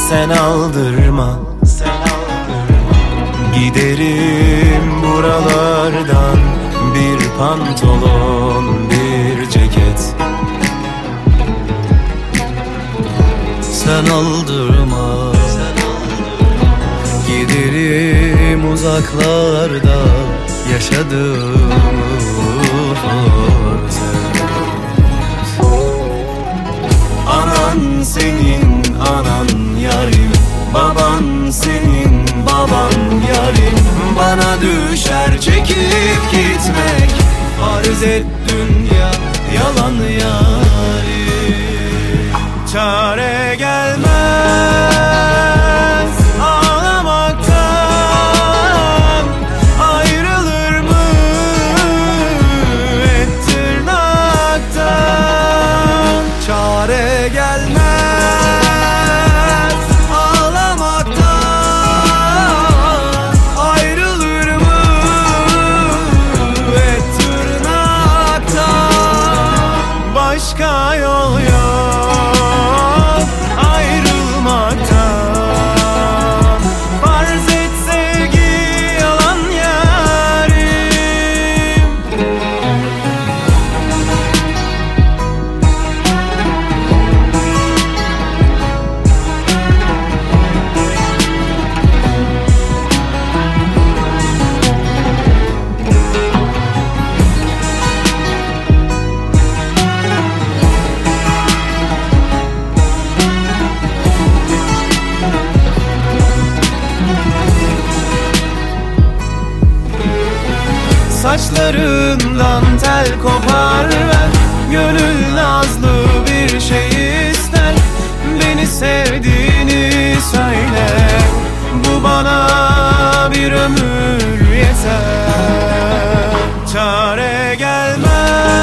sen aldırma, sen aldırma. Giderim buralardan, bir pantolon, bir ceket. Sen aldırma, sen aldırma. Giderim uzaklarda, yaşadığım anan senin anan yarim, baban senin baban yarim. Bana düşer çekip gitmek, farz et dünya yalan yarim. Çare gelmez ağlamaktan, ayrılır mı et tırnaktan. Çare gelmez ağlamaktan, ayrılır mı et tırnaktan. Başka yol yok ayrılmaktan. Farz et sevgi yalan yarim. Saçlarından tel kopar ver, gönül nazlı bir şey ister. Beni sevdiğini söyle, bu bana bir ömür yeter. Çare gelmez